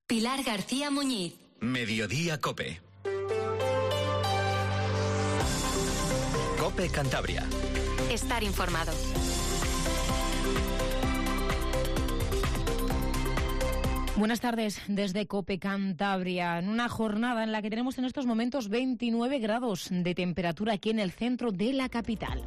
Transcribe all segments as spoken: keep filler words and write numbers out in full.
Pilar García Muñiz. Mediodía Cope. Cope Cantabria. Estar informado. Buenas tardes desde Cope Cantabria, en una jornada en la que tenemos en estos momentos veintinueve grados de temperatura aquí en el centro de la capital.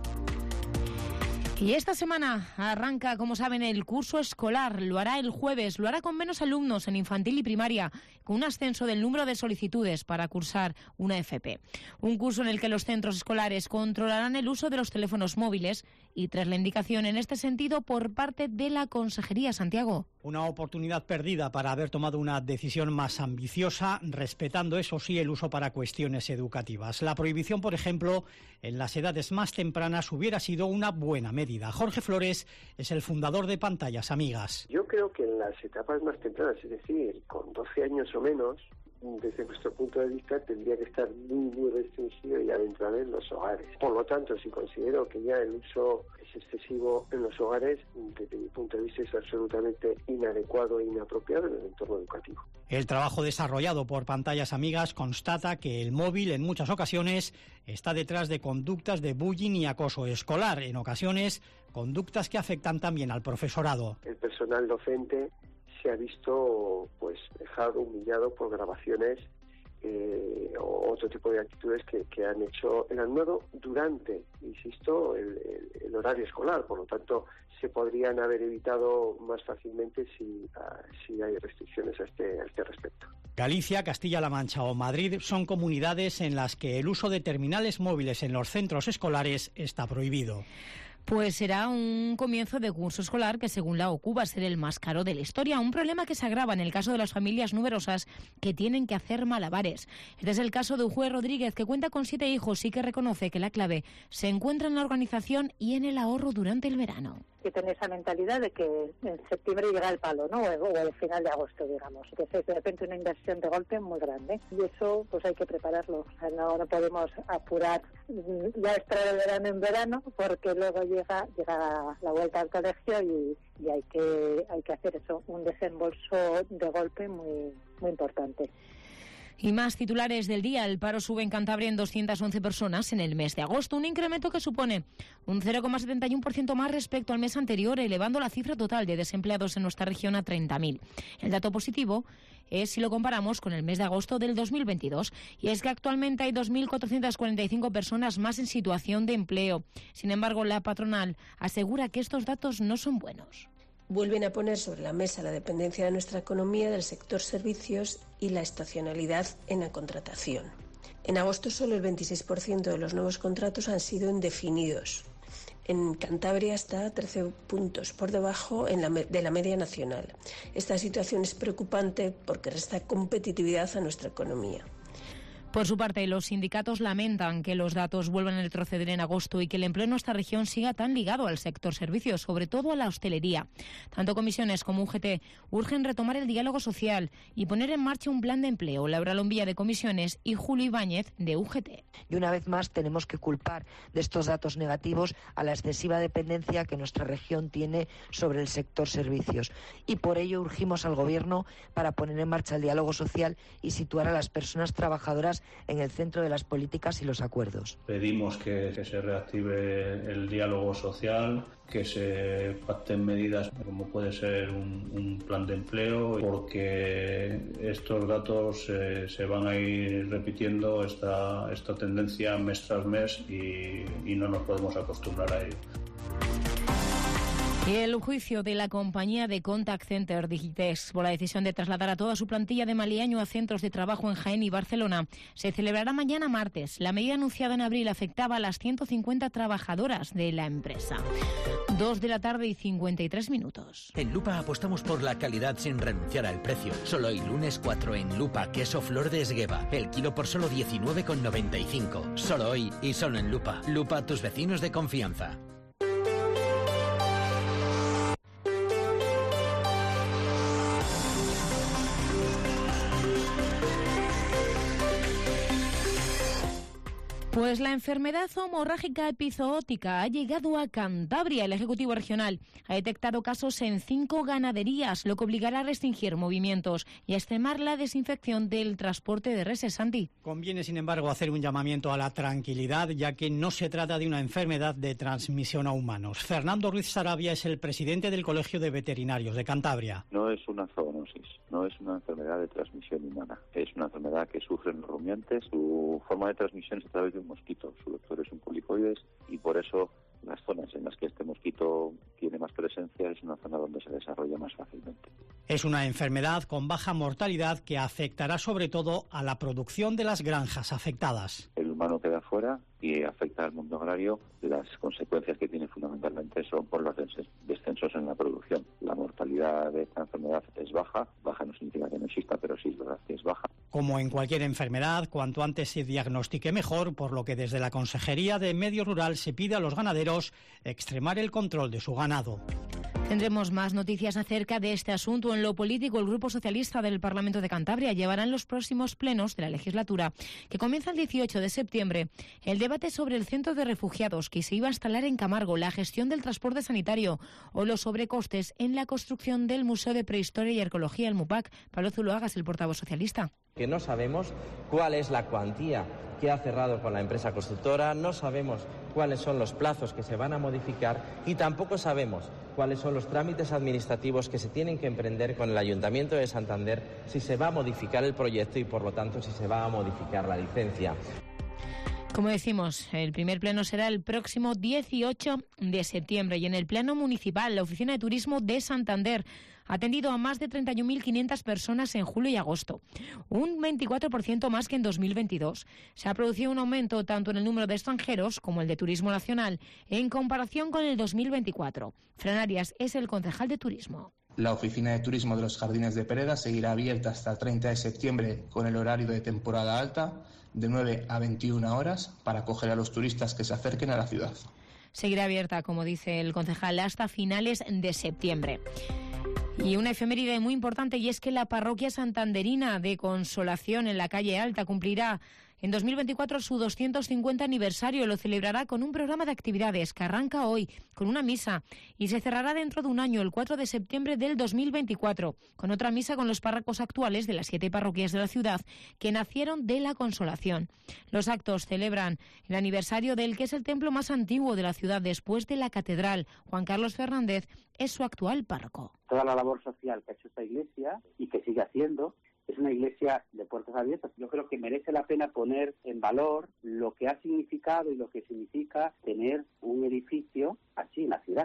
Y esta semana arranca, como saben, el curso escolar. Lo hará el jueves, lo hará con menos alumnos en infantil y primaria, con un ascenso del número de solicitudes para cursar una F P. Un curso en el que los centros escolares controlarán el uso de los teléfonos móviles y tras la indicación en este sentido por parte de la Consejería. Santiago. Una oportunidad perdida para haber tomado una decisión más ambiciosa, respetando, eso sí, el uso para cuestiones educativas. La prohibición, por ejemplo, en las edades más tempranas hubiera sido una buena medida. Jorge Flores es el fundador de Pantallas Amigas. Yo creo que en las etapas más tempranas, es decir, con doce años o menos, desde nuestro punto de vista tendría que estar muy muy restringido y adentrar en los hogares. Por lo tanto, si considero que ya el uso es excesivo en los hogares, desde mi punto de vista es absolutamente inadecuado e inapropiado en el entorno educativo. El trabajo desarrollado por Pantallas Amigas constata que el móvil en muchas ocasiones está detrás de conductas de bullying y acoso escolar, en ocasiones conductas que afectan también al profesorado. El personal docente se ha visto pues dejado, humillado por grabaciones eh, o otro tipo de actitudes que, que han hecho el alumnado durante, insisto, el, el, el horario escolar. Por lo tanto, se podrían haber evitado más fácilmente si, uh, si hay restricciones a este, a este respecto. Galicia, Castilla-La Mancha o Madrid son comunidades en las que el uso de terminales móviles en los centros escolares está prohibido. Pues será un comienzo de curso escolar que, según la O C U, va a ser el más caro de la historia. Un problema que se agrava en el caso de las familias numerosas que tienen que hacer malabares. Este es el caso de Ujue Rodríguez, que cuenta con siete hijos y que reconoce que la clave se encuentra en la organización y en el ahorro durante el verano. Que tener esa mentalidad de que en septiembre llega el palo, ¿no? O el final de agosto, digamos. Entonces, de repente una inversión de golpe muy grande. Y eso, pues hay que prepararlo. O sea, no, no podemos apurar ya esperar el verano en verano, porque luego llega llega la vuelta al colegio y, y hay que hay que hacer eso, un desembolso de golpe muy muy importante. Y más titulares del día. El paro sube en Cantabria en doscientas once personas en el mes de agosto, un incremento que supone un cero coma setenta y uno por ciento más respecto al mes anterior, elevando la cifra total de desempleados en nuestra región a treinta mil. El dato positivo es si lo comparamos con el mes de agosto del dos mil veintidós, y es que actualmente hay dos mil cuatrocientas cuarenta y cinco personas más en situación de empleo. Sin embargo, la patronal asegura que estos datos no son buenos. Vuelven a poner sobre la mesa la dependencia de nuestra economía del sector servicios y la estacionalidad en la contratación. En agosto solo el veintiséis por ciento de los nuevos contratos han sido indefinidos. En Cantabria está trece puntos por debajo en la me- de la media nacional. Esta situación es preocupante porque resta competitividad a nuestra economía. Por su parte, los sindicatos lamentan que los datos vuelvan a retroceder en agosto y que el empleo en nuestra región siga tan ligado al sector servicios, sobre todo a la hostelería. Tanto comisiones como U G T urgen retomar el diálogo social y poner en marcha un plan de empleo. Laura Lombilla, de comisiones, y Julio Ibáñez, de U G T. Y una vez más tenemos que culpar de estos datos negativos a la excesiva dependencia que nuestra región tiene sobre el sector servicios. Y por ello urgimos al Gobierno para poner en marcha el diálogo social y situar a las personas trabajadoras en el centro de las políticas y los acuerdos. Pedimos que, que se reactive el diálogo social, que se pacten medidas como puede ser un, un plan de empleo, porque estos datos eh, se van a ir repitiendo esta, esta tendencia mes tras mes y, y no nos podemos acostumbrar a ello. Y el juicio de la compañía de Contact Center Digitex por la decisión de trasladar a toda su plantilla de Maliaño a centros de trabajo en Jaén y Barcelona se celebrará mañana martes. La medida anunciada en abril afectaba a las ciento cincuenta trabajadoras de la empresa. Dos de la tarde y cincuenta y tres minutos. En Lupa apostamos por la calidad sin renunciar al precio. Solo hoy lunes cuatro en Lupa, queso flor de Esgueva. El kilo por solo diecinueve con noventa y cinco. Solo hoy y solo en Lupa. Lupa, tus vecinos de confianza. Pues la enfermedad hemorrágica epizootica ha llegado a Cantabria. El Ejecutivo Regional ha detectado casos en cinco ganaderías, lo que obligará a restringir movimientos y a extremar la desinfección del transporte de reses. Santi. Conviene, sin embargo, hacer un llamamiento a la tranquilidad, ya que no se trata de una enfermedad de transmisión a humanos. Fernando Ruiz Sarabia es el presidente del Colegio de Veterinarios de Cantabria. No es una zoonosis, no es una enfermedad de transmisión humana. Es una enfermedad que sufren los rumiantes. Su forma de transmisión es a través de un mosquito. Su vector es un policoides y por eso las zonas en las que este mosquito tiene más presencia es una zona donde se desarrolla más fácilmente. Es una enfermedad con baja mortalidad que afectará sobre todo a la producción de las granjas afectadas. El humano queda fuera y afecta al mundo agrario. Las consecuencias que tiene fundamentalmente son por los descensos en la producción. La mortalidad de esta enfermedad es baja. Baja no significa que no exista, pero sí es verdad que es baja. Como en cualquier enfermedad, cuanto antes se diagnostique mejor, por lo que desde la Consejería de Medio Rural se pide a los ganaderos extremar el control de su ganado. Tendremos más noticias acerca de este asunto. En lo político, el Grupo Socialista del Parlamento de Cantabria llevará en los próximos plenos de la legislatura, que comienza el dieciocho de septiembre, el debate sobre el centro de refugiados que se iba a instalar en Camargo, la gestión del transporte sanitario o los sobrecostes en la construcción del Museo de Prehistoria y Arqueología, el MUPAC. Pablo Zuloaga es el portavoz socialista. Que no sabemos cuál es la cuantía que ha cerrado con la empresa constructora, no sabemos cuáles son los plazos que se van a modificar y tampoco sabemos cuáles son los trámites administrativos que se tienen que emprender con el Ayuntamiento de Santander si se va a modificar el proyecto y, por lo tanto, si se va a modificar la licencia. Como decimos, el primer pleno será el próximo dieciocho de septiembre y en el pleno municipal, la Oficina de Turismo de Santander ha atendido a más de treinta y una mil quinientas personas en julio y agosto, un veinticuatro por ciento más que en dos mil veintidós. Se ha producido un aumento tanto en el número de extranjeros como el de turismo nacional en comparación con el dos mil veinticuatro. Fran Arias es el concejal de turismo. La Oficina de Turismo de los Jardines de Pereda seguirá abierta hasta el treinta de septiembre con el horario de temporada alta, de nueve a veintiuna horas, para acoger a los turistas que se acerquen a la ciudad. Seguirá abierta, como dice el concejal, hasta finales de septiembre. Y una efeméride muy importante, y es que la parroquia santanderina de Consolación en la calle Alta cumplirá en dos mil veinticuatro su doscientos cincuenta aniversario. Lo celebrará con un programa de actividades que arranca hoy con una misa y se cerrará dentro de un año, el cuatro de septiembre del dos mil veinticuatro, con otra misa con los párrocos actuales de las siete parroquias de la ciudad que nacieron de la Consolación. Los actos celebran el aniversario del que es el templo más antiguo de la ciudad después de la catedral. Juan Carlos Fernández es su actual párroco. Toda la labor social que ha hecho esta iglesia y que sigue haciendo es una iglesia de puertas abiertas. Yo creo que merece la pena poner en valor lo que ha significado y lo que significa tener un edificio así en la ciudad.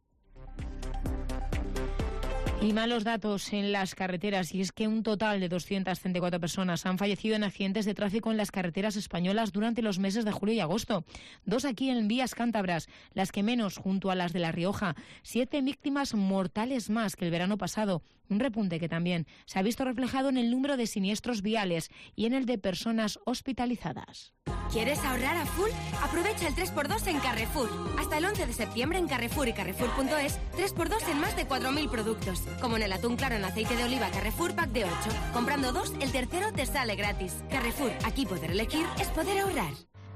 Y malos datos en las carreteras, y es que un total de doscientas treinta y cuatro personas han fallecido en accidentes de tráfico en las carreteras españolas durante los meses de julio y agosto. Dos aquí en vías cántabras, las que menos junto a las de La Rioja. Siete víctimas mortales más que el verano pasado. Un repunte que también se ha visto reflejado en el número de siniestros viales y en el de personas hospitalizadas. ¿Quieres ahorrar a full? Aprovecha el tres por dos en Carrefour. Hasta el once de septiembre en Carrefour y Carrefour punto es, tres por dos en más de cuatro mil productos. Como en el atún claro en aceite de oliva Carrefour Pack de ocho. Comprando dos, el tercero te sale gratis. Carrefour, aquí poder elegir es poder ahorrar.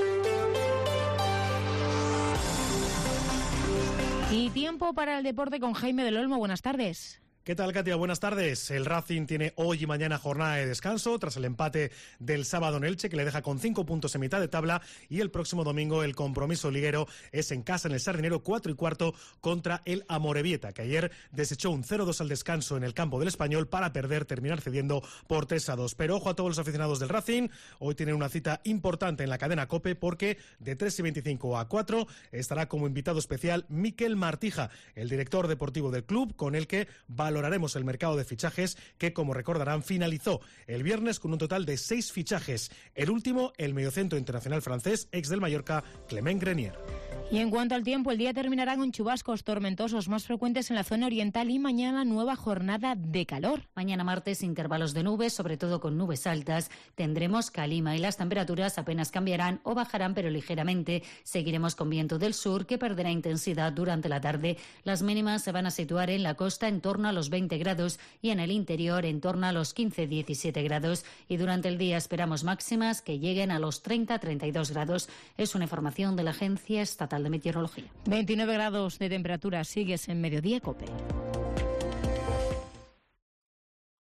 Y tiempo para el deporte con Jaime del Olmo. Buenas tardes. ¿Qué tal, Katia? Buenas tardes. El Racing tiene hoy y mañana jornada de descanso tras el empate del sábado en Elche, que le deja con cinco puntos en mitad de tabla, y el próximo domingo el compromiso liguero es en casa en el Sardinero, cuatro y cuarto contra el Amorebieta, que ayer desechó un cero dos al descanso en el campo del Español para perder, terminar cediendo por tres a dos. Pero ojo a todos los aficionados del Racing, hoy tienen una cita importante en la cadena COPE porque de tres y veinticinco a cuatro estará como invitado especial Miquel Martija, el director deportivo del club, con el que va valoraremos el mercado de fichajes que, como recordarán, finalizó el viernes con un total de seis fichajes. El último, el mediocentro internacional francés, ex del Mallorca, Clement Grenier. Y en cuanto al tiempo, el día terminará con chubascos tormentosos más frecuentes en la zona oriental y mañana nueva jornada de calor. Mañana martes intervalos de nubes, sobre todo con nubes altas. Tendremos calima y las temperaturas apenas cambiarán o bajarán, pero ligeramente. Seguiremos con viento del sur que perderá intensidad durante la tarde. Las mínimas se van a situar en la costa en torno a los veinte grados y en el interior en torno a los quince a diecisiete grados. Y durante el día esperamos máximas que lleguen a los treinta a treinta y dos grados. Es una información de la Agencia Estatal de Meteorología. veintinueve grados de temperatura, sigues en Mediodía COPE.